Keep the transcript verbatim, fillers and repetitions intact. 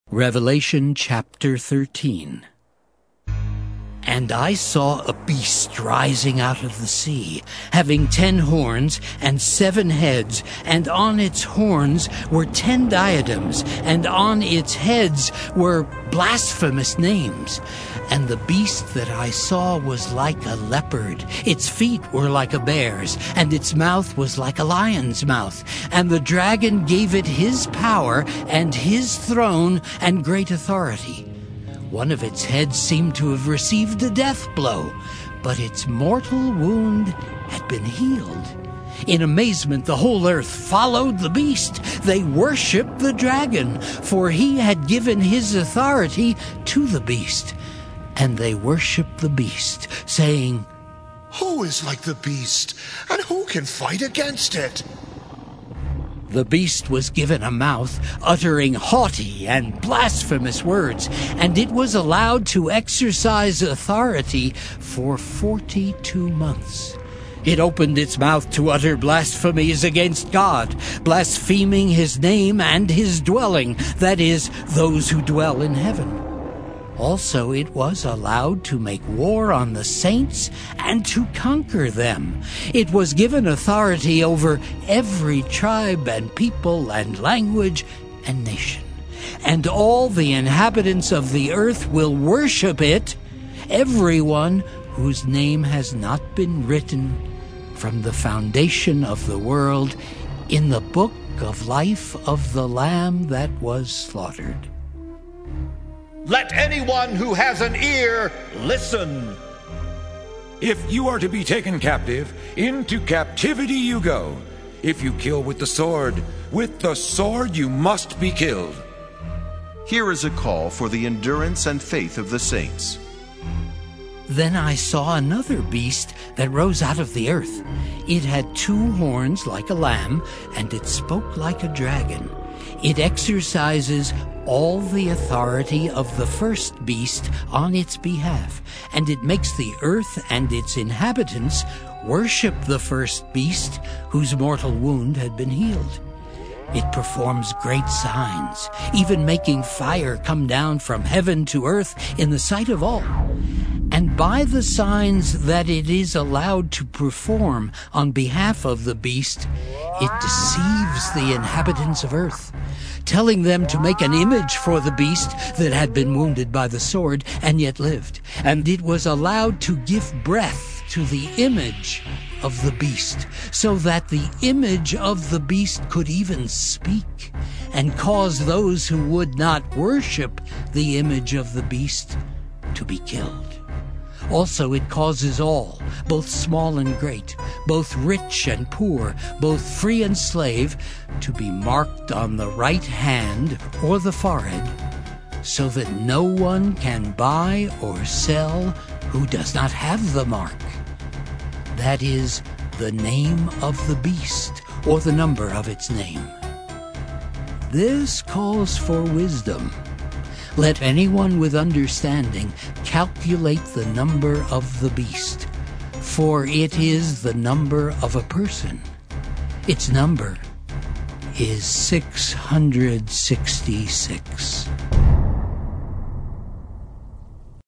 Revelation chapter thirteen. And I saw a beast rising out of the sea, having ten horns and seven heads, and on its horns were ten diadems, and on its heads were blasphemous names. And the beast that I saw was like a leopard, its feet were like a bear's, and its mouth was like a lion's mouth. And the dragon gave it his power and his throne and great authority. One of its heads seemed to have received a death blow, but its mortal wound had been healed. In amazement, the whole earth followed the beast. They worshipped the dragon, for he had given his authority to the beast. And they worshipped the beast, saying, "Who is like the beast, and who can fight against it?" The beast was given a mouth, uttering haughty and blasphemous words, and it was allowed to exercise authority for forty-two months. It opened its mouth to utter blasphemies against God, blaspheming his name and his dwelling, that is, those who dwell in heaven. Also, it was allowed to make war on the saints and to conquer them. It was given authority over every tribe and people and language and nation. And all the inhabitants of the earth will worship it, everyone whose name has not been written from the foundation of the world in the book of life of the Lamb that was slaughtered. Let anyone who has an ear listen. If you are to be taken captive, into captivity you go. If you kill with the sword, with the sword you must be killed. Here is a call for the endurance and faith of the saints. Then I saw another beast that rose out of the earth. It had two horns like a lamb, and it spoke like a dragon. It exercises all the authority of the first beast on its behalf, and it makes the earth and its inhabitants worship the first beast whose mortal wound had been healed. It performs great signs, even making fire come down from heaven to earth in the sight of all. And by the signs that it is allowed to perform on behalf of the beast, it deceives the inhabitants of earth, telling them to make an image for the beast that had been wounded by the sword and yet lived. And it was allowed to give breath to the image of the beast, so that the image of the beast could even speak, and cause those who would not worship the image of the beast to be killed. Also it causes all, both small and great, both rich and poor, both free and slave, to be marked on the right hand or the forehead, so that no one can buy or sell who does not have the mark. That is, the name of the beast, or the number of its name. This calls for wisdom. Let anyone with understanding calculate the number of the beast, for it is the number of a person. Its number is six hundred sixty-six.